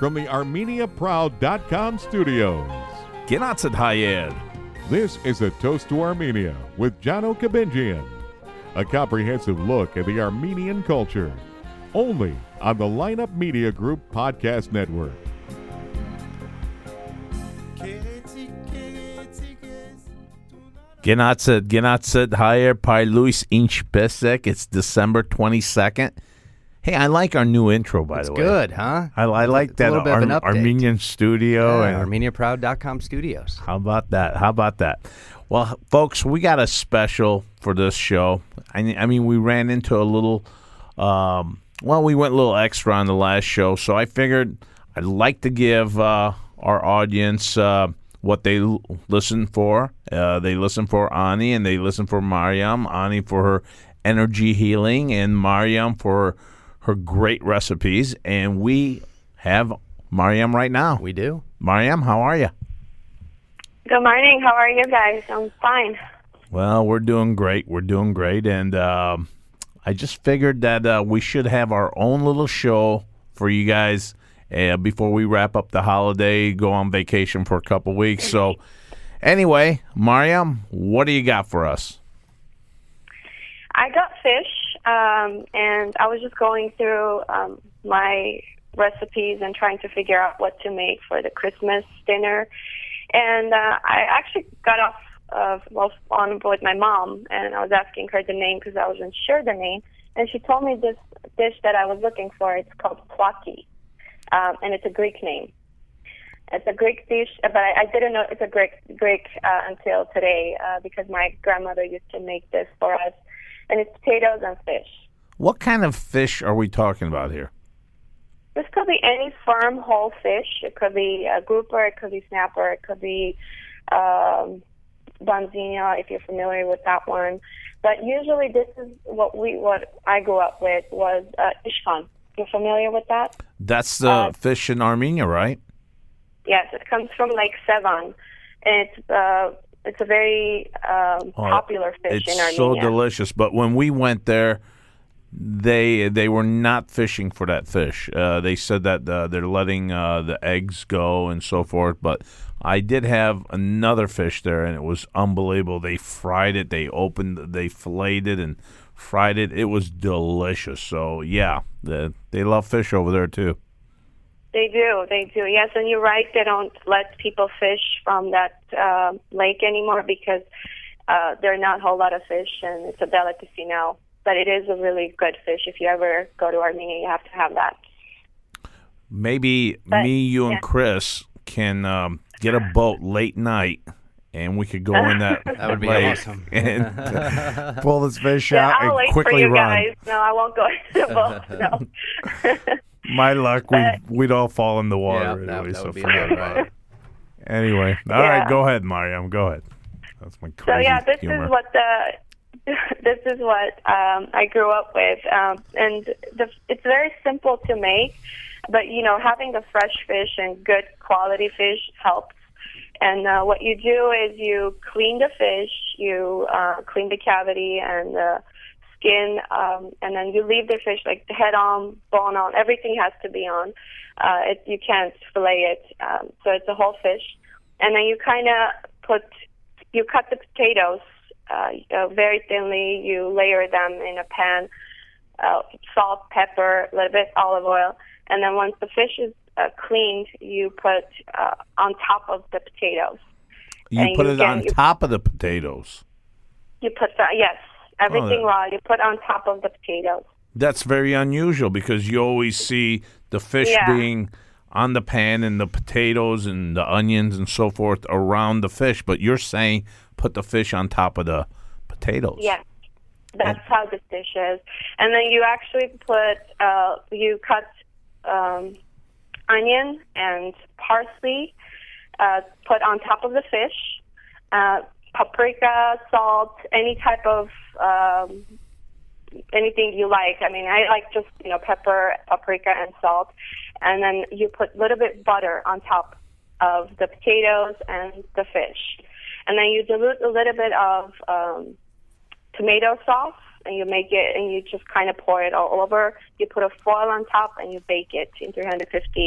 from the ArmeniaProud.com studios. Gnatzet Hayed. This is A Toast to Armenia with Jano Kabinjian, a comprehensive look at the Armenian culture, only on the Lineup Media Group Podcast Network. Gnatzet Hayed Pai Luis Inch Pesek. It's December 22nd. Hey, I like our new intro, by the way. It's good, huh? I like that little bit of an update. Armenian studio. Yeah, and ArmeniaProud.com studios. How about that? Well, folks, we got a special for this show. I mean, we ran into a little, we went a little extra on the last show, so I figured I'd like to give our audience what they listen for. They listen for Ani, and they listen for Mariam. Ani for her energy healing, and Mariam for her great recipes. And we have Mariam right now. We do. Mariam, how are you? Good morning. How are you guys? I'm fine. Well, we're doing great. And I just figured that we should have our own little show for you guys before we wrap up the holiday, go on vacation for a couple weeks. So anyway, Mariam, what do you got for us? I got fish, and I was just going through my recipes and trying to figure out what to make for the Christmas dinner. And I actually got off on with my mom, and I was asking her the name because I wasn't sure the name. And she told me this dish that I was looking for. It's called plaki, and it's a Greek name. It's a Greek dish, but I didn't know it's a Greek until today because my grandmother used to make this for us. And it's potatoes and fish. What kind of fish are we talking about here? This could be any firm whole fish. It could be a grouper, it could be snapper, it could be banzina, if you're familiar with that one. But usually this is what I grew up with was ishkan. You're familiar with that? That's the fish in Armenia, right? Yes, it comes from Lake Sevan. And it's a very popular fish in Armenia. It's so delicious. But when we went there, they were not fishing for that fish. They said that they're letting the eggs go and so forth. But I did have another fish there, and it was unbelievable. They fried it. They filleted it and fried it. It was delicious. So, yeah, they love fish over there, too. They do. Yes, and you're right. They don't let people fish from that lake anymore because there are not a whole lot of fish, and it's a delicacy now. But it is a really good fish. If you ever go to Armenia, you have to have that. Maybe you, and Chris can get a boat late night, and we could go in that. That would be lake awesome. And pull this fish Yeah, out I'll and wait quickly for you run. guys. No, I won't go into the boat. No. My luck, we'd all fall in the water. Yeah, anyway, that so would be forget about about right. it. Anyway, all right, go ahead, Mariam. Go ahead. That's my crazy So yeah, this humor. is what I grew up with, and it's very simple to make. But having the fresh fish and good quality fish helps. And what you do is you clean the fish, you clean the cavity and the skin, and then you leave the fish like the head on, bone on, everything has to be on. You can't fillet it, so it's a whole fish. And then you kind of you cut the potatoes very thinly, you layer them in a pan, salt, pepper, a little bit olive oil, and then once the fish is cleaned, you put on top of the potatoes. You put it on top of the potatoes? You put yes. Everything raw, you put on top of the potatoes. That's very unusual because you always see the fish being on the pan and the potatoes and the onions and so forth around the fish. But you're saying put the fish on top of the potatoes. Yes, that's how this dish is. And then you actually you cut onion and parsley, put on top of the fish, paprika, salt, any type of anything you like. I mean, I like just pepper, paprika, and salt, and then you put a little bit butter on top of the potatoes and the fish, and then you dilute a little bit of tomato sauce, and you make it, and you just kind of pour it all over. You put a foil on top, and you bake it in 350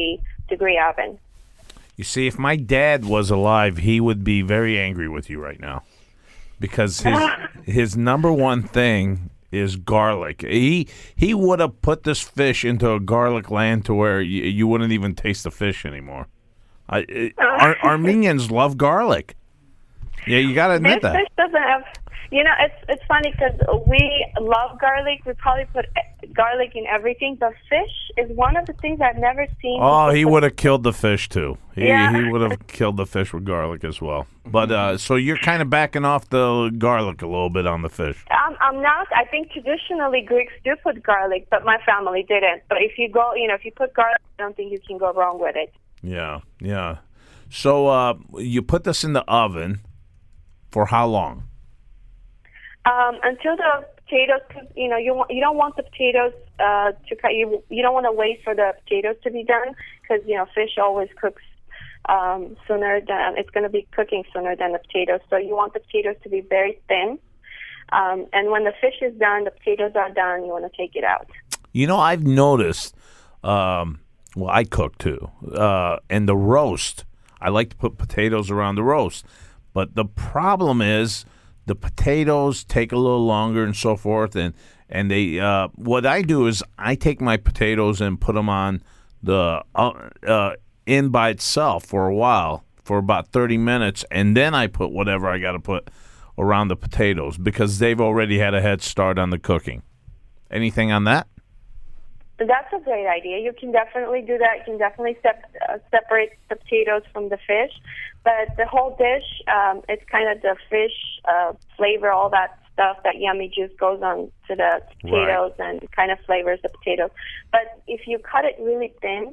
degree oven. You see, if my dad was alive, he would be very angry with you right now, because his number one thing is garlic. He would have put this fish into a garlic land to where you wouldn't even taste the fish anymore. Armenians love garlic. Yeah, you got to admit This that. fish doesn't have. It's funny because we love garlic. We probably put garlic in everything. But fish is one of the things I've never seen. Oh, he would have killed the fish too. He Yeah. would have killed the fish with garlic as well. But so you're kind of backing off the garlic a little bit on the fish. I'm not. I think traditionally Greeks do put garlic, but my family didn't. But if you go, if you put garlic, I don't think you can go wrong with it. Yeah, yeah. So you put this in the oven for how long? Until the potatoes, you don't want the potatoes to cut. You don't want to wait for the potatoes to be done because fish always cooks sooner than it's going to be cooking sooner than the potatoes. So you want the potatoes to be very thin. And when the fish is done, the potatoes are done. You want to take it out. I've noticed. Well, I cook too, and the roast. I like to put potatoes around the roast, but the problem is the potatoes take a little longer and so forth. And they, what I do is I take my potatoes and put them on the in by itself for a while, for about 30 minutes, and then I put whatever I got to put around the potatoes because they've already had a head start on the cooking. Anything on that? That's a great idea. You can definitely do that. You can definitely separate the potatoes from the fish. But the whole dish, it's kind of the fish flavor, all that stuff, that yummy juice goes on to the potatoes and kind of flavors the potatoes. But if you cut it really thin,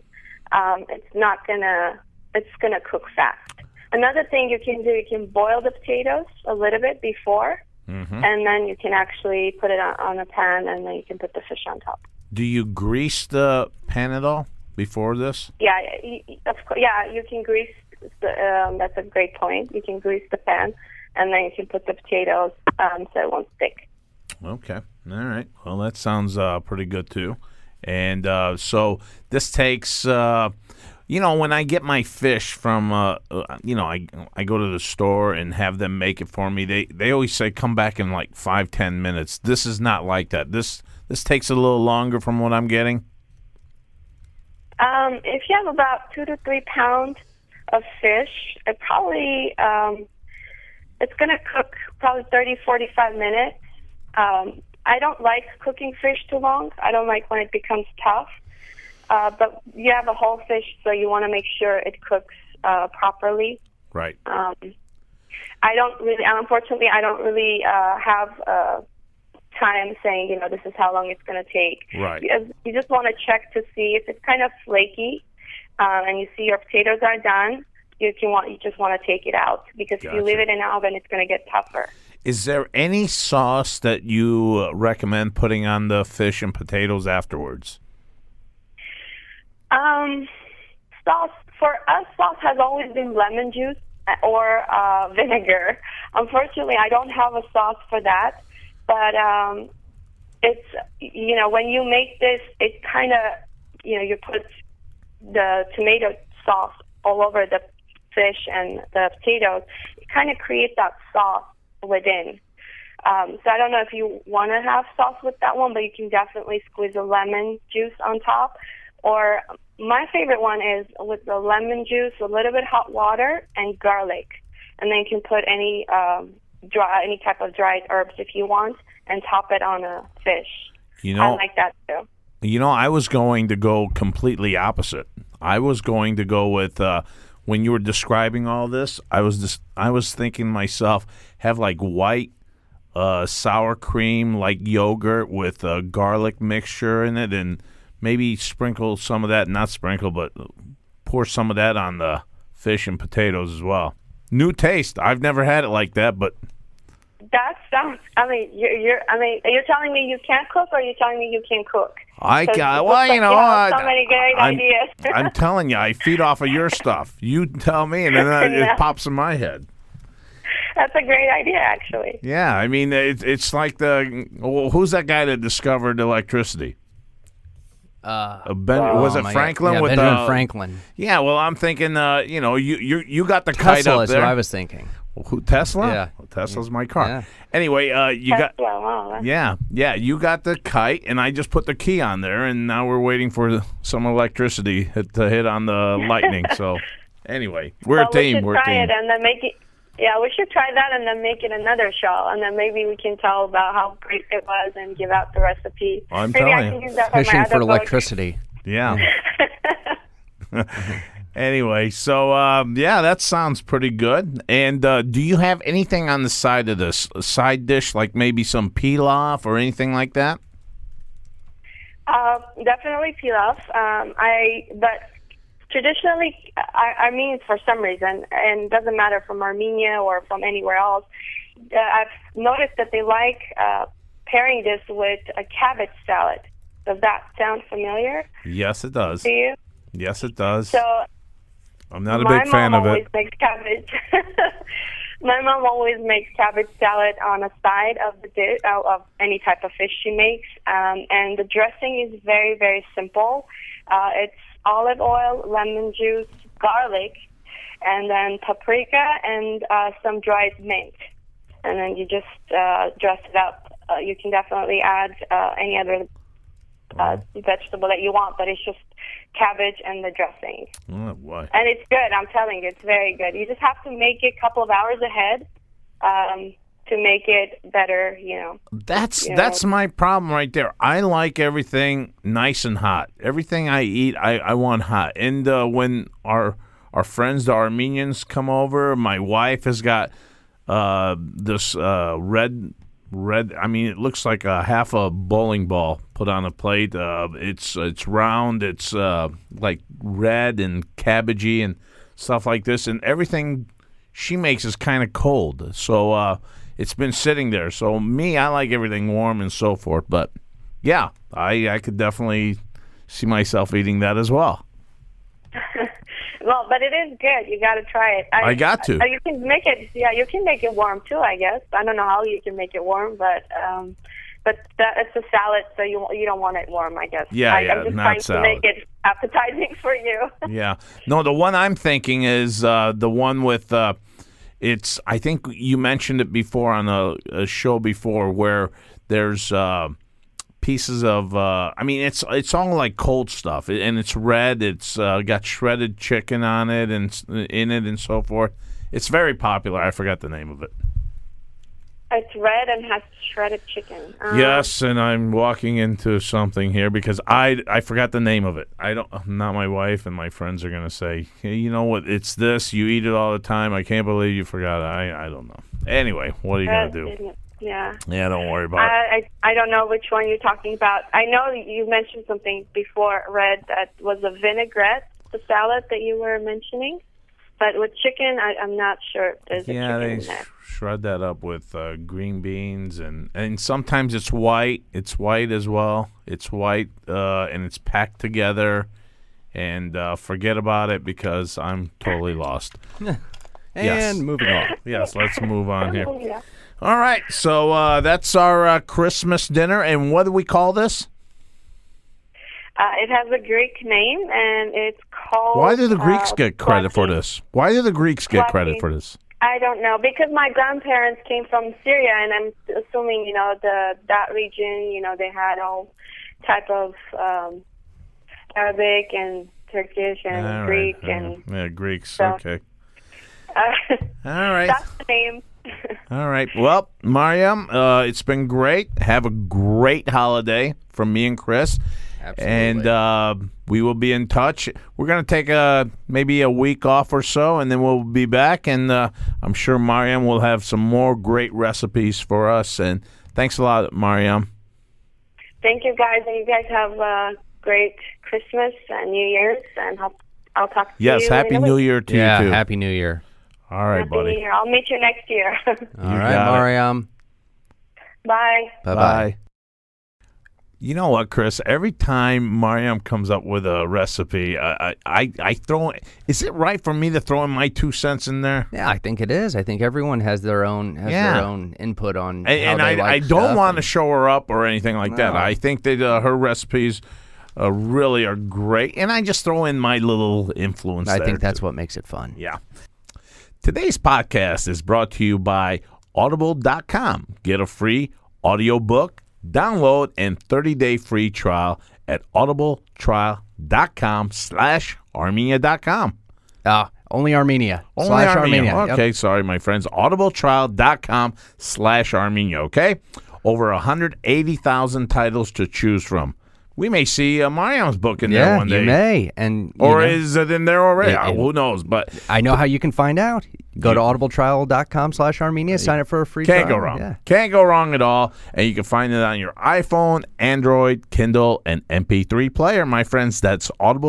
it's gonna cook fast. Another thing you can do, you can boil the potatoes a little bit before, and then you can actually put it on a pan, and then you can put the fish on top. Do you grease the pan at all before this? Yeah, of course. Yeah, you can grease. That's a great point. You can grease the pan, and then you can put the potatoes so it won't stick. Okay. All right. Well, that sounds pretty good too. And so this takes, when I get my fish from, I go to the store and have them make it for me. They always say come back in like 5-10 minutes. This is not like that. This takes a little longer from what I'm getting. If you have about 2 to 3 pounds of fish, it probably it's going to cook probably 30-45 minutes. I don't like cooking fish too long. I don't like when it becomes tough. But you have a whole fish, so you want to make sure it cooks properly. Right. Unfortunately, I don't really have time saying, this is how long it's going to take. Right. You just want to check to see if it's kind of flaky, and you see your potatoes are done. You just want to take it out because if you leave it in the oven, it's going to get tougher. Is there any sauce that you recommend putting on the fish and potatoes afterwards? Sauce for us, sauce has always been lemon juice or vinegar. Unfortunately, I don't have a sauce for that. But it's when you make this, it kind of you put the tomato sauce all over the fish and the potatoes. It kind of creates that sauce within. So I don't know if you want to have sauce with that one, but you can definitely squeeze a lemon juice on top. Or my favorite one is with the lemon juice, a little bit hot water, and garlic. And then you can put any type of dried herbs if you want, and top it on a fish. I like that too. I was going to go completely opposite. I was going to go with when you were describing all this, I was thinking to myself, have like white sour cream, like yogurt with a garlic mixture in it, and maybe sprinkle some of that, not sprinkle, but pour some of that on the fish and potatoes as well. New taste. I've never had it like that, but that sounds. You're telling me you can't cook, or you're telling me you can cook? I can. Well, so many great ideas. I'm telling you, I feed off of your stuff. You tell me, and then it pops in my head. That's a great idea, actually. Yeah, I mean, it's like who's that guy that discovered electricity? Was it my God. Franklin? Yeah, with Benjamin Franklin. Yeah, well, I'm thinking, you got the kite Tesla up is there. what I was thinking. Who, Tesla? Yeah. Well, Tesla's my car. Yeah. Anyway, you got. Tesla, wow, that's- Yeah, you got the kite, and I just put the key on there, and now we're waiting for some electricity to hit on the lightning. So, anyway, we're a Well, we team. should We're a try team. it and then make it. Yeah, we should try that and then make it another show, and then maybe we can tell about how great it was and give out the recipe. I'm maybe telling I you. can use that for my Fishing other for book. electricity. Yeah. Anyway, so that sounds pretty good. And do you have anything on the side of this, a side dish, like maybe some pilaf or anything like that? Definitely pilaf. But traditionally, Armenians, for some reason, and it doesn't matter from Armenia or from anywhere else, I've noticed that they like pairing this with a cabbage salad. Does that sound familiar Yes, it does. to you? Yes, it does. So I'm not a my big fan mom of always it. makes cabbage. My mom always makes cabbage salad on a side of the dish, of any type of fish she makes, and the dressing is very, very simple. It's olive oil, lemon juice, garlic, and then paprika and some dried mint. And then you just dress it up. You can definitely add any other vegetable that you want, but it's just cabbage and the dressing. Oh, boy. And it's good. I'm telling you, it's very good. You just have to make it a couple of hours ahead to make it better, That's my problem right there. I like everything nice and hot. Everything I eat, I want hot. And when our friends, the Armenians, come over, my wife has got this red. I mean, it looks like a half a bowling ball put on a plate. It's round. It's like red and cabbagey and stuff like this. And everything she makes is kind of cold. So it's been sitting there. So me, I like everything warm and so forth. But yeah, I could definitely see myself eating that as well. Well, but it is good. You got to try it. I got to. You can make it. Yeah, you can make it warm too. I guess. I don't know how you can make it warm, but it's a salad, so you don't want it warm. I guess. Yeah, I'm just not trying salad. to make it appetizing for you. Yeah. No, the one I'm thinking is the one with it's. I think you mentioned it before on a show before where there's pieces of. I mean, it's all like cold stuff, and it's red. It's got shredded chicken on it and in it and so forth. It's very popular. I forgot the name of it. It's red and has shredded chicken. Yes, and I'm walking into something here because I forgot the name of it. I don't. Not my wife and my friends are gonna say, hey, you know what? It's this. You eat it all the time. I can't believe you forgot it. I don't know. Anyway, what are you gonna do? Yeah. Yeah, don't worry about it. I don't know which one you're talking about. I know you mentioned something before, Red, that was a vinaigrette, the salad that you were mentioning. But with chicken, I'm not sure if there's a chicken they in there. shred that up with green beans and sometimes it's white. It's white as well. It's white and it's packed together. And forget about it because I'm totally lost. And Yes. moving on. Yes, let's move on here. Yeah. All right, so that's our Christmas dinner. And what do we call this? It has a Greek name, and it's called... Why do the Greeks get credit for Plaki. this? Why do the Greeks get credit Plaki. for this? I don't know, because my grandparents came from Syria, and I'm assuming, that region, they had all type of Arabic and Turkish and All Greek, right. and Yeah, Greeks. So- Okay. All right. that's the name. All right. Well, Mariam, it's been great. Have a great holiday from me and Chris. Absolutely. And we will be in touch. We're going to take maybe a week off or so, and then we'll be back. And I'm sure Mariam will have some more great recipes for us. And thanks a lot, Mariam. Thank you, guys, and you guys have a great Christmas and New Year's, and I'll talk to you. Yes, Happy in a New week. Year to Yeah, you, too. Happy New Year. All right, Happy New buddy. Year. I'll meet you next year. All right, got it. Mariam. Bye. Bye-bye. Bye. You know what, Chris? Every time Mariam comes up with a recipe, I throw. Is it right for me to throw in my 2 cents in there? Yeah, I think it is. I think everyone has their own input on And how they I like don't stuff want to and- show her up or anything like that. No. I think that her recipes really are great. And I just throw in my little influence I there, think that's too. what makes it fun. Yeah. Today's podcast is brought to you by Audible.com. Get a free audiobook, download, and 30-day free trial at audibletrial.com/Armenia.com. Only Armenia. Only Armenia. Yep. Okay, sorry, my friends. Audibletrial.com/Armenia, okay? Over 180,000 titles to choose from. We may see Mariam's book in there one day. You may. And Or is it in there already? Yeah, Who knows? But I know how you can find out. Go to audibletrial.com/Armenia, sign up for a free can't trial. go wrong. Yeah. Can't go wrong at all. And you can find it on your iPhone, Android, Kindle, and MP3 player, my friends. That's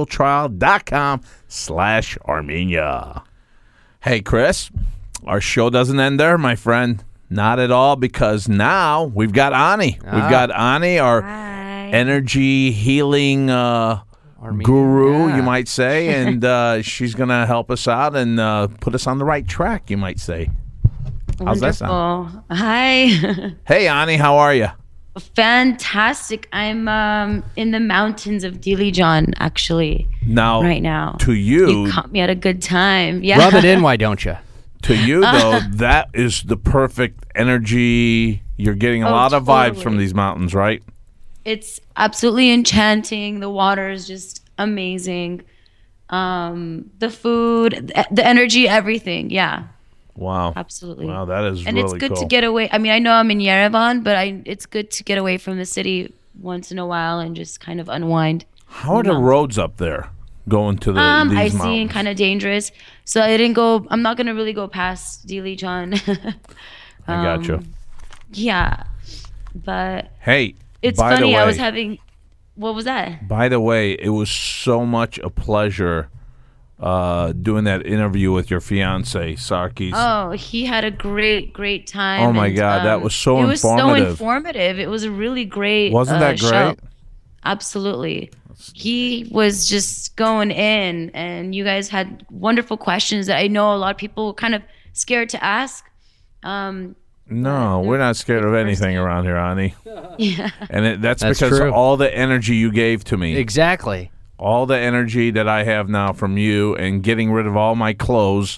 audibletrial.com/Armenia. Hey, Chris, our show doesn't end there, my friend. Not at all, because now we've got Ani. We've got Ani, our energy healing guru, yeah. you might say, and she's going to help us out and put us on the right track, you might say. How's that sound? Hi. Hey, Ani, how are you? Fantastic. I'm in the mountains of Dilijan, actually, right now. To You caught me at a good time. Yeah. Rub it in, why don't you? To you, though, that is the perfect energy. You're getting a lot of vibes from these mountains, right? It's absolutely enchanting. The water is just amazing. The food, the energy, everything. Yeah. Wow. Absolutely. Wow, that is and really it's good cool. to get away. I mean, I know I'm in Yerevan, but it's good to get away from the city once in a while and just kind of unwind. How are the roads up there going to these mountains? Icy and kind of dangerous. So I'm not going to really go past Dilijan. I got you. Yeah. But Hey, it's by funny. the way, I was having, what was that? By the way, it was so much a pleasure doing that interview with your fiance, Sarkis. Oh, he had a great time. Oh my God, that was so informative. It was so informative. It was a really great Wasn't that great? show. Absolutely. He was just going in, and you guys had wonderful questions that I know a lot of people were kind of scared to ask. No, we're not scared of anything around here, Ani. Yeah. And that's That's because true. of all the energy you gave to me. Exactly. All the energy that I have now from you and getting rid of all my clothes.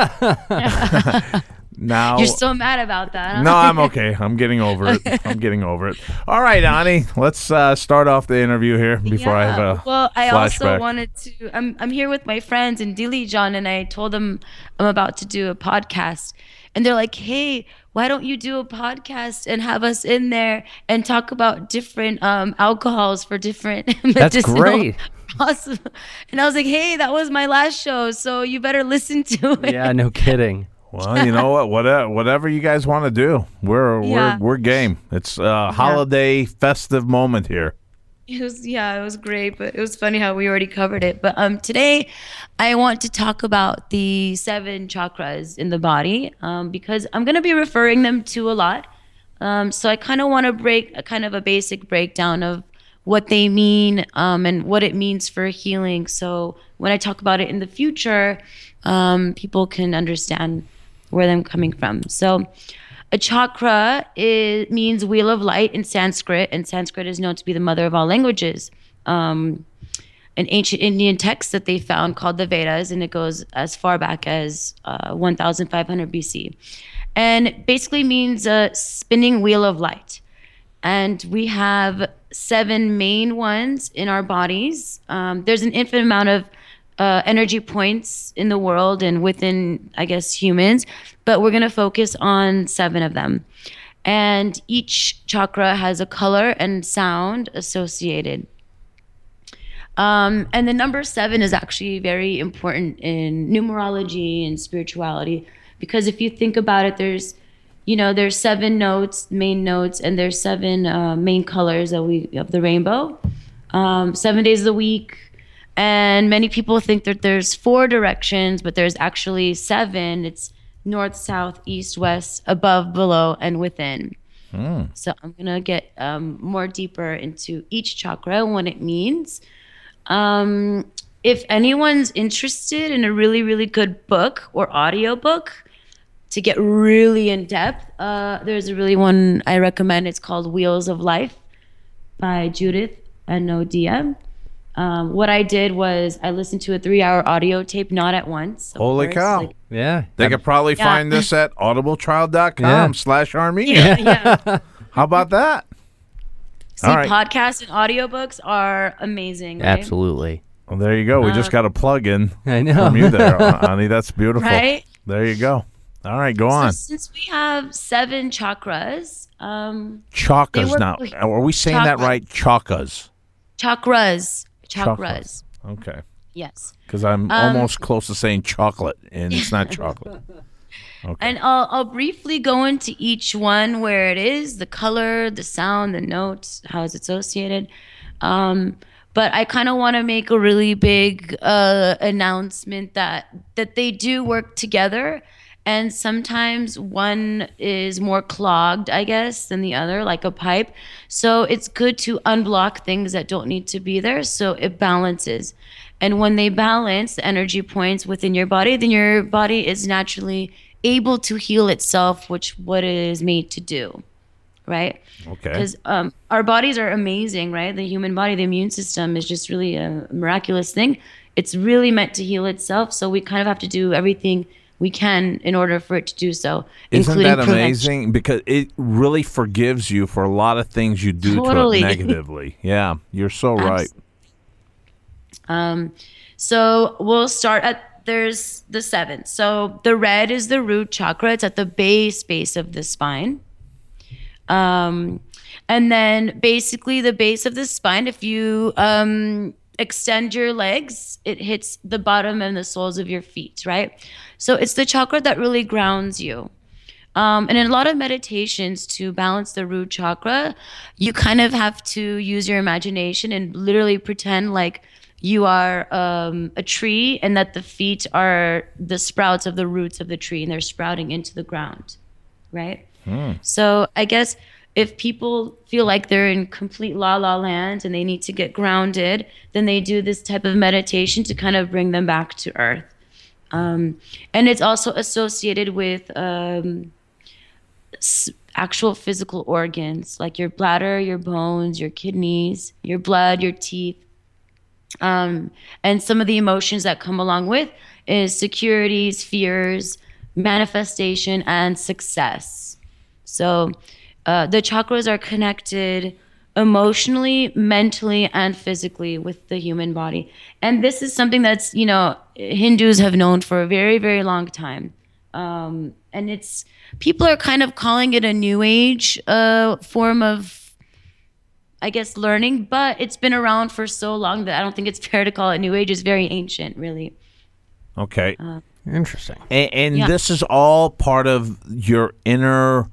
Now You're so mad about that, huh? No, I'm okay. I'm getting over it. All right, Ani, let's start off the interview here before I have a I flashback. also wanted to. I'm here with my friends in Dilijan, and I told them I'm about to do a podcast, and they're like, "Hey, why don't you do a podcast and have us in there and talk about different alcohols for different medicinal?" great. Awesome. And I was like, "Hey, that was my last show, so you better listen to it." Yeah, no kidding. Well, you know what? Whatever you guys want to do, we're game. It's a holiday festive moment here. It was great, but it was funny how we already covered it. But today, I want to talk about the 7 chakras in the body because I'm going to be referring them to a lot. So I kind of want to break a kind of a basic breakdown of what they mean and what it means for healing. So when I talk about it in the future, people can understand where I'm coming from. So a chakra means wheel of light in Sanskrit, and Sanskrit is known to be the mother of all languages. An ancient Indian text that they found called the Vedas, and it goes as far back as 1500 BC. And it basically means a spinning wheel of light. And we have 7 main ones in our bodies. There's an infinite amount of energy points in the world and within, I guess, humans, but we're going to focus on 7 of them. And each chakra has a color and sound associated. And the number 7 is actually very important in numerology and spirituality, because if you think about it, there's 7 notes, main notes, and there's 7 main colors of the rainbow, 7 days of the week. And many people think that there's 4 directions, but there's actually 7. It's north, south, east, west, above, below, and within. So I'm going to get more deeper into each chakra and what it means. If anyone's interested in a really, really good book or audio book to get really in depth, there's a really one I recommend. It's called Wheels of Life by Judith N.O.D.M. What I did was I listened to a 3-hour audio tape, not at once. of Holy course, cow. like- Yeah. They could probably Yeah. find this at audibletrial.com/Armenia. yeah. How about that? See, All right. podcasts and audiobooks are amazing. Right? Absolutely. Well, there you go. We just got a plug in I know. from you there, Ani. That's beautiful. Right? There you go. All right, go on. So since we have 7 chakras, Chakas they work now. with- Are we saying that Chakras. right? Chakas. Chakras. Okay. Yes. Because I'm almost close to saying chocolate, and it's not chocolate. And I'll briefly go into each one where it is, the color, the sound, the notes, how it's associated. But I kind of want to make a really big announcement that they do work together. And sometimes one is more clogged, I guess, than the other, like a pipe. So it's good to unblock things that don't need to be there so it balances. And when they balance the energy points within your body, then your body is naturally able to heal itself, which what it is made to do, right? Okay. Because our bodies are amazing, right? The human body, the immune system is just really a miraculous thing. It's really meant to heal itself. So we kind of have to do everything we can in order for it to do so. Isn't including that prevention. amazing? Because it really forgives you for a lot of things you do Totally. to it negatively. Yeah, you're so right. So we'll start at, there's the 7. So the red is the root chakra. It's at the base of the spine. And then basically the base of the spine, if you extend your legs, it hits the bottom and the soles of your feet, right? So it's the chakra that really grounds you. And in a lot of meditations, to balance the root chakra, you kind of have to use your imagination and literally pretend like you are a tree and that the feet are the sprouts of the roots of the tree and they're sprouting into the ground, right? So I guess if people feel like they're in complete la land and they need to get grounded, then they do this type of meditation to kind of bring them back to earth. And it's also associated with actual physical organs like your bladder, your bones, your kidneys, your blood, your teeth. And some of the emotions that come along with is securities, fears, manifestation, and success. So the chakras are connected emotionally, mentally, and physically with the human body. And this is something that's, Hindus have known for a very, very long time. And it's, people are kind of calling it a new age form of, I guess, learning, but it's been around for so long that I don't think it's fair to call it new age. It's very ancient, really. Okay. Interesting. And Yeah. this is all part of your inner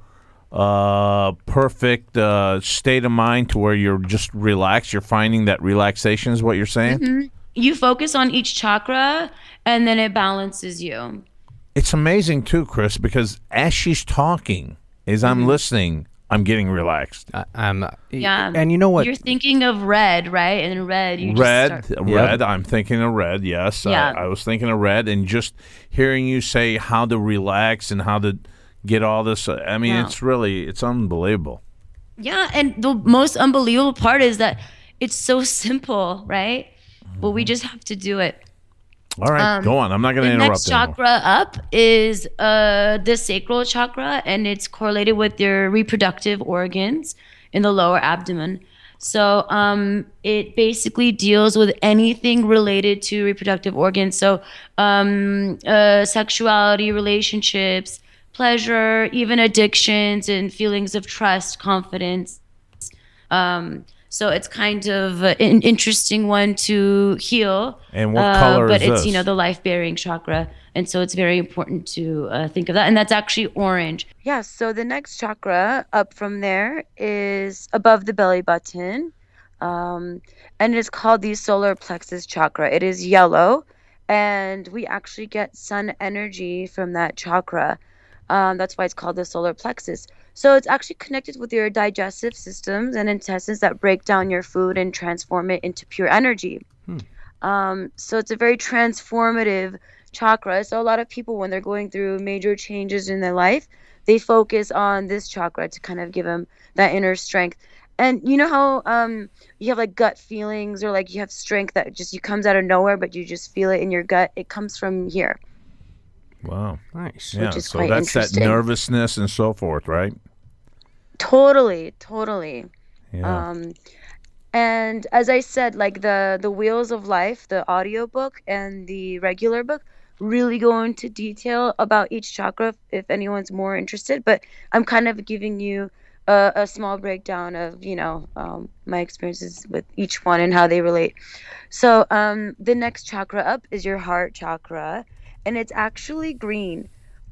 perfect state of mind to where you're just relaxed. You're finding that relaxation is what you're saying? You focus on each chakra and then it balances you. It's amazing too, Chris, because as she's talking, as I'm listening, I'm getting relaxed. Yeah. And you know what? You're thinking of red, right? And in red, you Red, just start. red. I'm thinking of red. Yes, Yeah. I was thinking of red, and just hearing you say how to relax and how to get all this. I mean, Yeah. it's unbelievable. Yeah, and the most unbelievable part is that it's so simple, right? But we just have to do it. All right, go on. I'm not going to The interrupt next anymore. chakra up is the sacral chakra, and it's correlated with your reproductive organs in the lower abdomen. So it basically deals with anything related to reproductive organs. So sexuality, relationships, pleasure, even addictions and feelings of trust, confidence. So it's kind of an interesting one to heal. And what color but is it's, this? the life-bearing chakra. And so it's very important to think of that. And that's actually orange. Yeah, so the next chakra up from there is above the belly button. And it is called the solar plexus chakra. It is yellow. And we actually get sun energy from that chakra. That's why it's called the solar plexus. So it's actually connected with your digestive systems and intestines that break down your food and transform it into pure energy. So it's a very transformative chakra. So a lot of people, when they're going through major changes in their life, they focus on this chakra to kind of give them that inner strength. And you know how you have like gut feelings, or like you have strength that just you comes out of nowhere, but you just feel it in your gut. It comes from here. Wow. Nice. Yeah. is So quite that's that interesting. nervousness and so forth, right? Totally. Yeah. And as I said, like the Wheels of Life, the audiobook and the regular book really go into detail about each chakra if anyone's more interested. But I'm kind of giving you a small breakdown of, my experiences with each one and how they relate. So the next chakra up is your heart chakra, and it's actually green.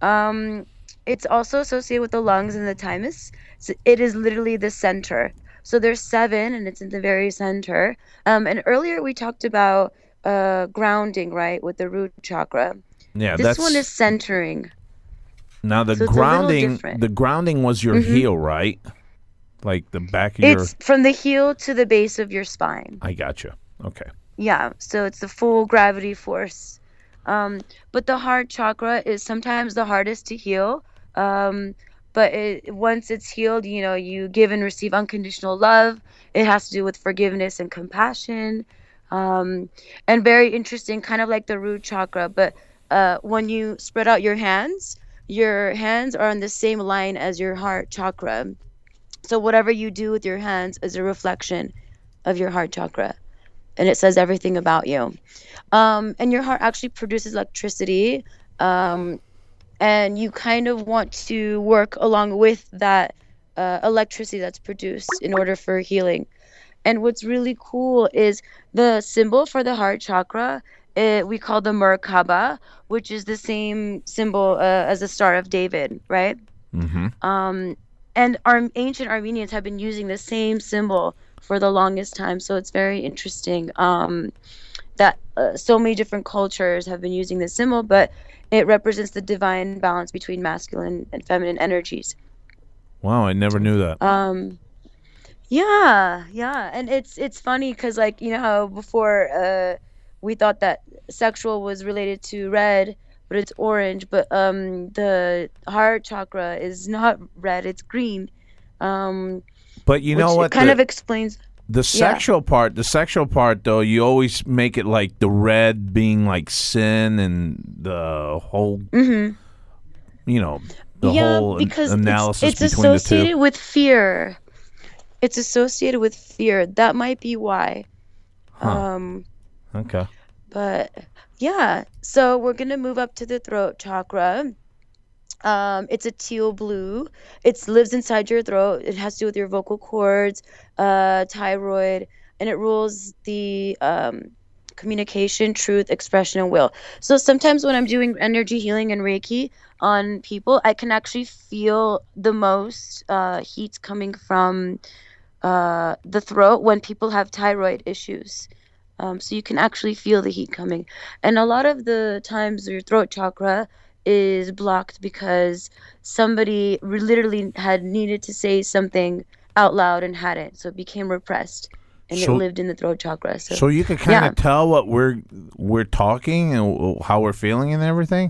It's also associated with the lungs and the thymus. So it is literally the center. So there's 7, and it's in the very center. And earlier we talked about grounding, right, with the root chakra. Yeah. This one is centering. Now the So it's a little grounding. different. The grounding was your heel, right? Like the back of your. It's from the heel to the base of your spine. I gotcha. Okay. Yeah, so it's the full gravity force. But the heart chakra is sometimes the hardest to heal. But once it's healed, you give and receive unconditional love. It has to do with forgiveness and compassion. And very interesting, kind of like the root chakra. But when you spread out your hands are on the same line as your heart chakra. So whatever you do with your hands is a reflection of your heart chakra. And it says everything about you. And your heart actually produces electricity. And you kind of want to work along with that electricity that's produced in order for healing. And what's really cool is the symbol for the heart chakra, we call the Merkaba, which is the same symbol as the Star of David, right? And our ancient Armenians have been using the same symbol for the longest time. So it's very interesting that so many different cultures have been using this symbol, but it represents the divine balance between masculine and feminine energies. Wow, I never knew that. Yeah. And it's funny because, like, you know how before we thought that sexual was related to red, but it's orange. But the heart chakra is not red, it's green. But you know which what? kind of explains. The sexual part, though, you always make it like the red being like sin and the whole, the whole because analysis it's between the two. associated with fear. It's associated with fear. That might be why. Okay. But yeah, so we're gonna move up to the throat chakra. It's a teal blue. It lives inside your throat. It has to do with your vocal cords, thyroid, and it rules the communication, truth, expression, and will. So sometimes when I'm doing energy healing and Reiki on people, I can actually feel the most heat coming from the throat when people have thyroid issues. So you can actually feel the heat coming. And a lot of the times your throat chakra is blocked because somebody literally had needed to say something out loud and hadn't, so it became repressed, and it lived in the throat chakra. So you can kind of tell what we're talking and how we're feeling and everything.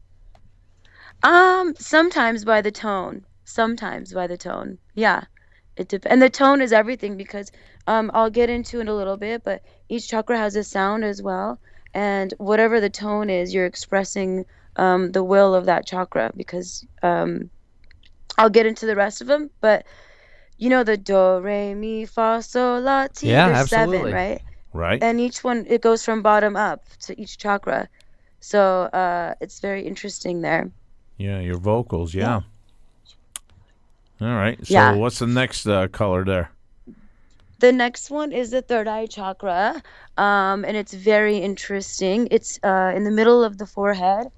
Sometimes by the tone. Yeah, it depends. And the tone is everything because I'll get into it a little bit, but each chakra has a sound as well, and whatever the tone is, you're expressing the will of that chakra, because I'll get into the rest of them, but you know the do, re, mi, fa, sol, la, ti. Yeah, There's absolutely. 7, right? Right. And each one, it goes from bottom up to each chakra. So it's very interesting there. Yeah, your vocals, yeah. All right. So Yeah. what's the next color there? The next one is the third eye chakra, and it's very interesting. It's in the middle of the forehead.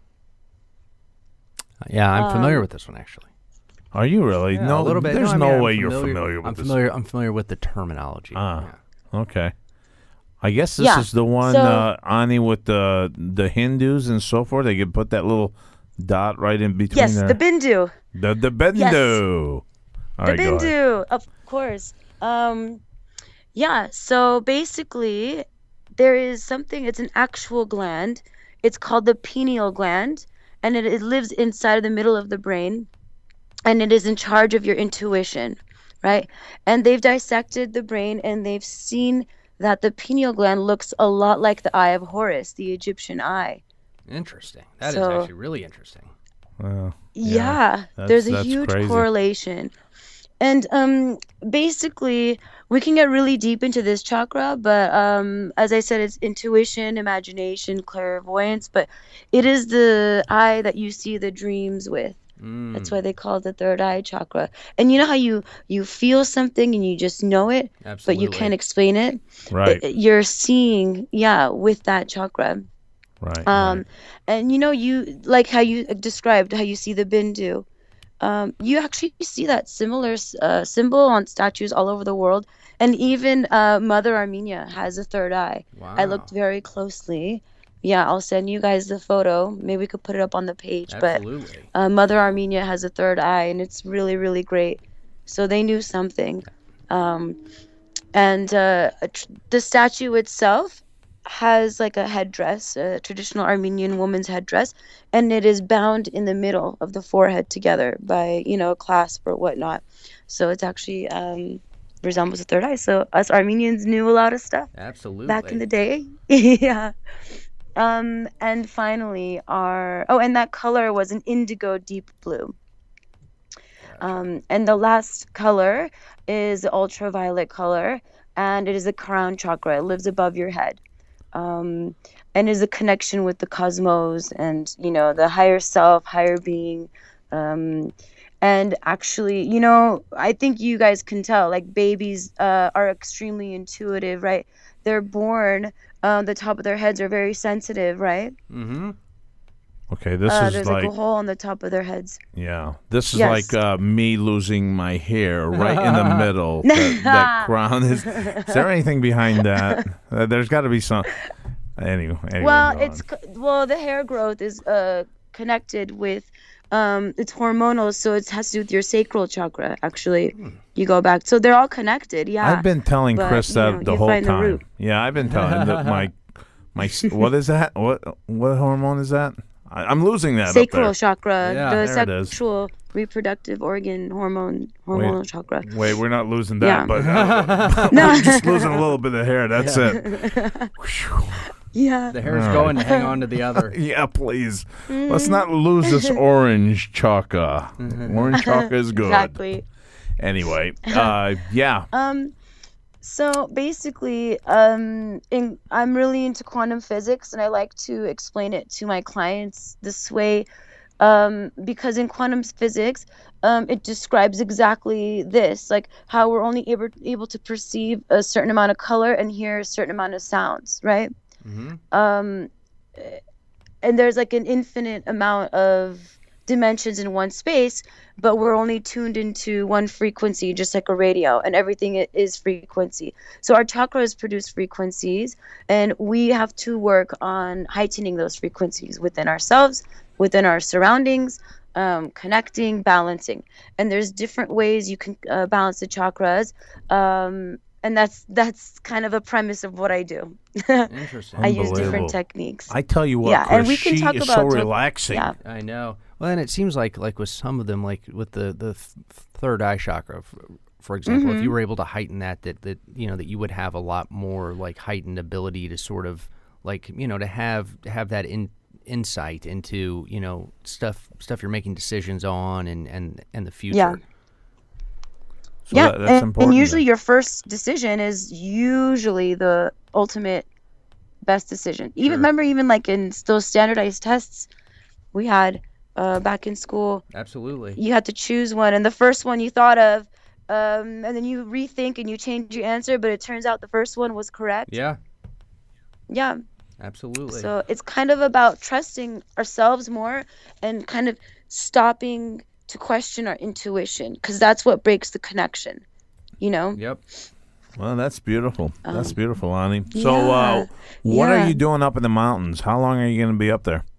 Yeah, I'm familiar with this one actually. Are you really? Yeah, No, a little bit. there's I mean, no I'm way you're familiar with this. I'm familiar with the terminology. Ah. Yeah. Okay. I guess this Yeah, is the one, so- Ani, with the Hindus and so forth. They can put that little dot right in between Yes, there. the bindu. The Bindu. Yes. All The right, go ahead. bindu, of course. Yeah, so basically, there is something, it's an actual gland. It's called the pineal gland, and it lives inside of the middle of the brain, and it is in charge of your intuition, right? And they've dissected the brain and they've seen that the pineal gland looks a lot like the eye of Horus, the Egyptian eye. Interesting. That is So- actually really interesting. Wow. Yeah, that's- there's a that's huge crazy. correlation. And basically, we can get really deep into this chakra, but as I said, it's intuition, imagination, clairvoyance, but it is the eye that you see the dreams with. That's why they call it the third eye chakra. And you know how you feel something and you just know it, but you can't explain it? Right. You're seeing, with that chakra. Right. And you like how you described how you see the bindu. You actually see that similar symbol on statues all over the world, and even Mother Armenia has a third eye. Wow. I looked very closely. Yeah, I'll send you guys the photo. Maybe we could put it up on the page. Absolutely. But Mother Armenia has a third eye, and it's really, really great. So they knew something. And the statue itself has like a headdress, a traditional Armenian woman's headdress, and it is bound in the middle of the forehead together by, a clasp or whatnot. So it's actually resembles a third eye. So us Armenians knew a lot of stuff Absolutely. back in the day. Yeah. And finally and that color was an indigo deep blue. And the last color is the ultraviolet color, and it is the crown chakra. It lives above your head. And is a connection with the cosmos and, the higher self, higher being. And actually, I think you guys can tell, like babies are extremely intuitive, right? They're born, the top of their heads are very sensitive, right? Mm-hmm. Okay, this is there's like a hole on the top of their heads. yeah. This is Yes. like me losing my hair right in the middle. That crown is. Is there anything behind that? There's got to be some. Anyway. Well, go on. the hair growth is connected with it's hormonal, so it has to do with your sacral chakra. Actually, you go back, so they're all connected. Yeah, I've been telling but, Chris that the you whole find the time. root. Yeah, I've been telling him that my what is that? What hormone is that? I'm losing that up sacral there. chakra, Yeah, the there it is. sexual reproductive organ hormonal chakra. Wait, we're not losing that, Yeah. but No. we're just losing a little bit of hair. That's it. Yeah. The hair's going to hang on to the other. Yeah, please. Let's not lose this orange chakra. Orange chakra is good. Exactly. Anyway, yeah. So basically, I'm really into quantum physics, and I like to explain it to my clients this way, because in quantum physics, it describes exactly this, like how we're only able to perceive a certain amount of color and hear a certain amount of sounds, right? Mm-hmm. And there's like an infinite amount of dimensions in one space, but we're only tuned into one frequency, just like a radio, and everything is frequency. So our chakras produce frequencies, and we have to work on heightening those frequencies within ourselves, within our surroundings, connecting, balancing. And there's different ways you can balance the chakras, and that's kind of a premise of what I do. Interesting. I use Unbelievable. different techniques. I tell you what, Yeah, Chris, and we can she talk is about so relaxing. Yeah. I know. Well, and it seems like with some of them, like with the third eye chakra, for example, if you were able to heighten that you would have a lot more like heightened ability to sort of like to have that insight into stuff you're making decisions on and the future. Yeah. So Yeah, that's important. and usually your first decision is usually the ultimate best decision. Even like in those standardized tests we had back in school, Absolutely. you had to choose one, and the first one you thought of, and then you rethink and you change your answer, but it turns out the first one was correct. Yeah. Yeah. Absolutely. So it's kind of about trusting ourselves more and kind of stopping to question our intuition, because that's what breaks the connection, Yep. Well, that's beautiful. That's beautiful, Ani. So, yeah, what yeah. are you doing up in the mountains? How long are you going to be up there?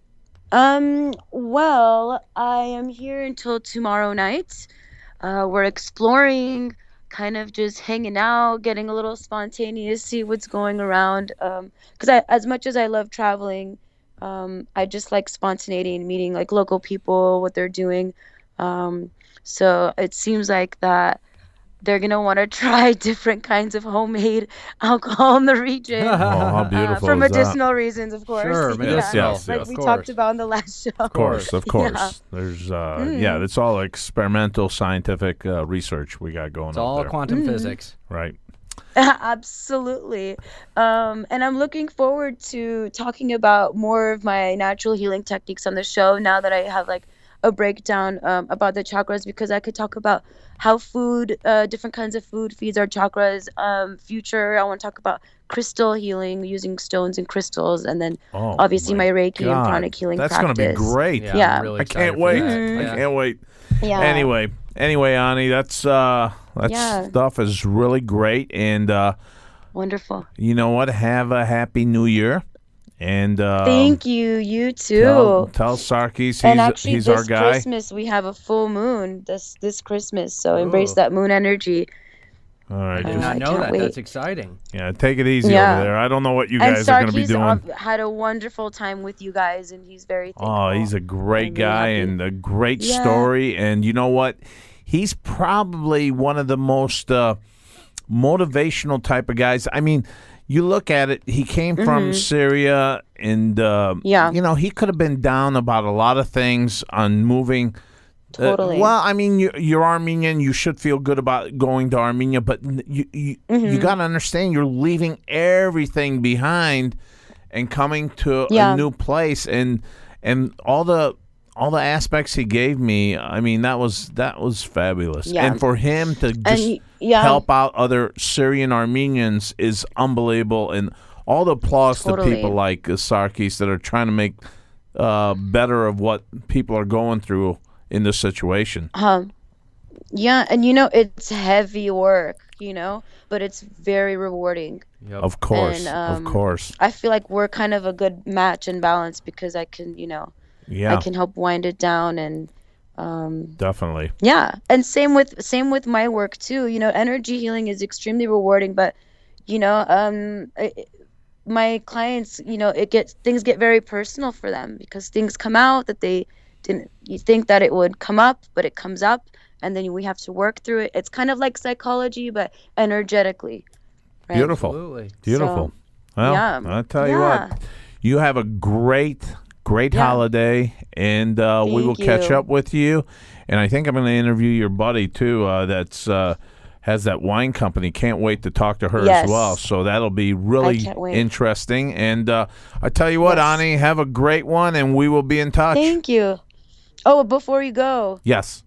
Well, I am here until tomorrow night. We're exploring, kind of just hanging out, getting a little spontaneous, see what's going around. Because as much as I love traveling, I just like spontaneity and meeting like local people, what they're doing. So it seems like that they're going to want to try different kinds of homemade alcohol in the region. Oh, how beautiful For is that? medicinal reasons, of course. Sure, Yeah. medicinal. Yes, Like yes. we Of talked course. about in the last show. Of course. Yeah. There's yeah, it's all experimental scientific research we got going It's on all there. quantum physics. Right. Absolutely. And I'm looking forward to talking about more of my natural healing techniques on the show now that I have like a breakdown about the chakras, because I could talk about how food, different kinds of food feeds our chakras. Future, I want to talk about crystal healing, using stones and crystals, and then Oh, obviously my Reiki and God, pranic healing that's practice. gonna be great. Yeah. I'm really I excited can't for wait. that. I Yeah. can't wait. Yeah. Anyway, Ani, that's Yeah. stuff is really great, and Wonderful. you know what? Have a happy New Year, and Thank you. You too. tell Sarkis And actually, he's this our guy. Christmas we have a full moon. This Christmas, so embrace Ooh. that moon energy. All right, I did just, not know can't that. wait. That's exciting. yeah, take it easy Yeah. over there. I don't know what you And guys are going to be Sarkis doing. had a wonderful time with you guys, and he's very thankful. Oh, he's a great I'm really guy happy. and a great Yeah. story. And you know what? He's probably one of the most motivational type of guys. I mean, you look at it, he came from Syria, and, Yeah. you know, he could have been down about a lot of things on moving. Totally. Well, I mean, you're Armenian. You should feel good about going to Armenia, but you got to understand you're leaving everything behind and coming to Yeah. a new place, and all the aspects he gave me. I mean, that was fabulous. Yeah. And for him to just yeah. help out other Syrian Armenians is unbelievable. And all the applause Totally. to people like Sarkis that are trying to make better of what people are going through in this situation. Yeah, and you know it's heavy work, you know, but it's very rewarding. Yep. Of course, And, of course. I feel like we're kind of a good match and balance, because I can, you know, Yeah, I can help wind it down, and definitely. yeah, and same with my work too. You know, energy healing is extremely rewarding, but you know, my clients, you know, things get very personal for them, because things come out that they didn't. You think that it would come up, but it comes up, and then we have to work through it. It's kind of like psychology, but energetically. Right? Beautiful, Absolutely. beautiful. Well, yeah. I'll tell you what. You have a great Yeah. holiday, and we will Thank catch you. up with you. And I think I'm going to interview your buddy too. That's has that wine company. Can't wait to talk to her as Yes. well. So that'll be really can't wait. interesting. And I tell you what, Yes. Ani, have a great one, and we will be in touch. Thank you. Oh, before you go, Yes.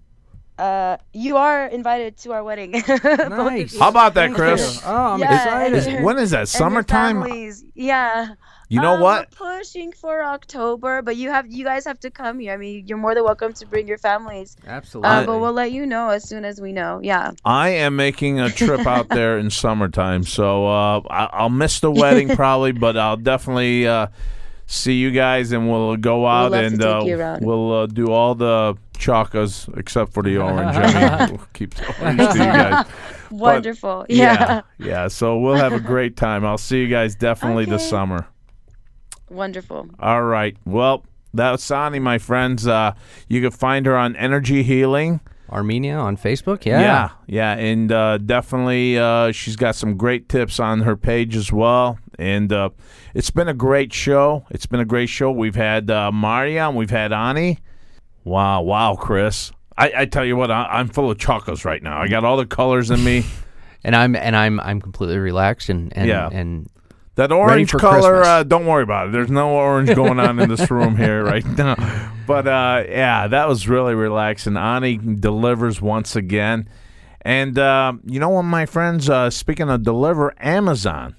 you are invited to our wedding. Both of Nice. you. How about that, Thank Chris? you. Oh, I'm Yeah, excited. and When is that? and your Summertime? families. Yeah. You know what? We're pushing for October, but you guys have to come here. I mean, you're more than welcome to bring your families. Absolutely. But we'll let you know as soon as we know. Yeah. I am making a trip out there in summertime, so I'll miss the wedding probably, but I'll definitely see you guys, and we'll go out love to and take you around. we'll do all the chocas except for the orange. I mean, we'll keep the orange to you guys. Wonderful. Yeah, yeah. So we'll have a great time. I'll see you guys definitely this Okay. summer. Wonderful. All right. Well, that's Ani, my friends. You can find her on Energy Healing. Armenia on Facebook. Yeah, and definitely she's got some great tips on her page as well. And it's been a great show. We've had Maria and we've had Ani. Wow, Chris. I tell you what, I'm full of chocolates right now. I got all the colors in me. And I'm completely relaxed and Yeah. and That orange for color, Christmas. don't worry about it. There's no orange going on in this room here right now. But, yeah, that was really relaxing. Ani delivers once again. And, you know what, my friends, speaking of deliver, Amazon.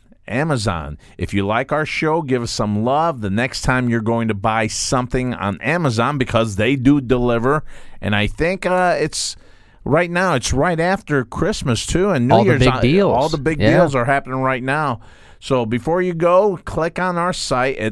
If you like our show, give us some love the next time you're going to buy something on Amazon, because they do deliver. And I think it's... Right now, it's right after Christmas, too, and New All the Year's. big deals. All the big Yeah. deals are happening right now. So before you go, click on our site at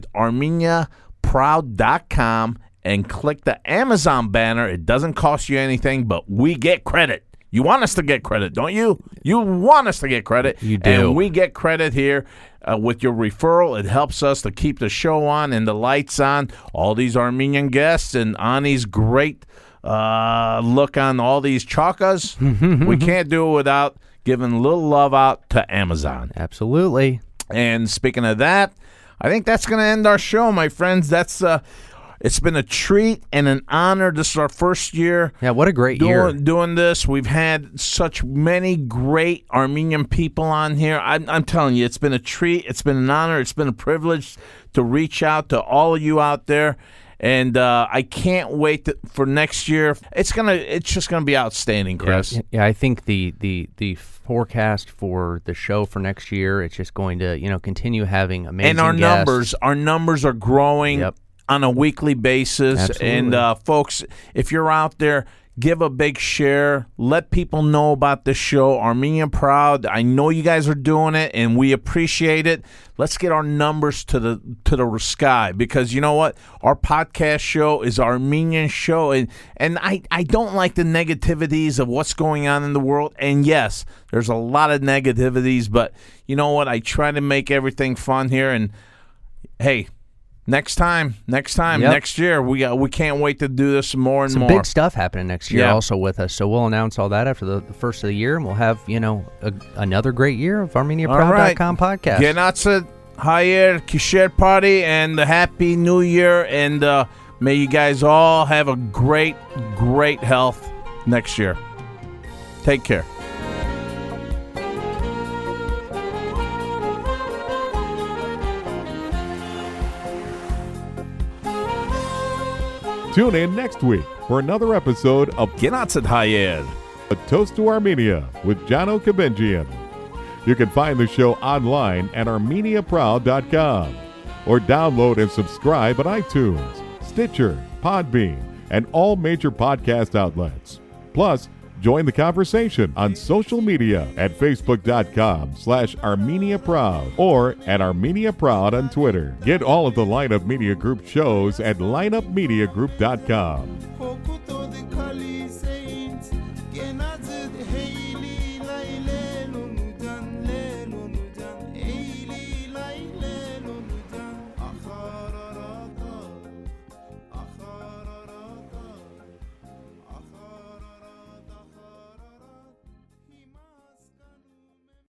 ArmeniaProud.com and click the Amazon banner. It doesn't cost you anything, but we get credit. You want us to get credit, don't you? You want us to get credit. You do. And we get credit here with your referral. It helps us to keep the show on and the lights on. All these Armenian guests and Ani's great look on all these chakras, we can't do it without giving a little love out to Amazon. Absolutely. And speaking of that, I think that's going to end our show, my friends. That's it's been a treat and an honor. This is our first year. Yeah, what a great year. Doing this. We've had such many great Armenian people on here. I'm telling you, it's been a treat. It's been an honor. It's been a privilege to reach out to all of you out there. And I can't wait for next year. It's just gonna be outstanding, Chris. Yeah, I think the forecast for the show for next year, it's just going to continue having amazing and guests. our numbers are growing on a weekly basis. Absolutely. And folks, if you're out there, give a big share. Let people know about the show, Armenian Proud. I know you guys are doing it, and we appreciate it. Let's get our numbers to the sky, because you know what? Our podcast show is our Armenian show, and I don't like the negativities of what's going on in the world. And yes, there's a lot of negativities, but you know what? I try to make everything fun here. And hey, Next time, next year, we can't wait to do this more and more. Some big stuff happening next year also with us. So we'll announce all that after the first of the year, and we'll have, another great year of ArmeniaProud.com podcast. Genatsa Hayer Kisher Party, and the Happy New Year, and may you guys all have a great, great health next year. Take care. Tune in next week for another episode of Genatsa Hayer, A Toast to Armenia with Jano Kabenjian. You can find the show online at ArmeniaProud.com or download and subscribe at iTunes, Stitcher, Podbean, and all major podcast outlets. Plus, join the conversation on social media at Facebook.com/ArmeniaProud or at ArmeniaProud on Twitter. Get all of the Lineup Media Group shows at lineupmediagroup.com.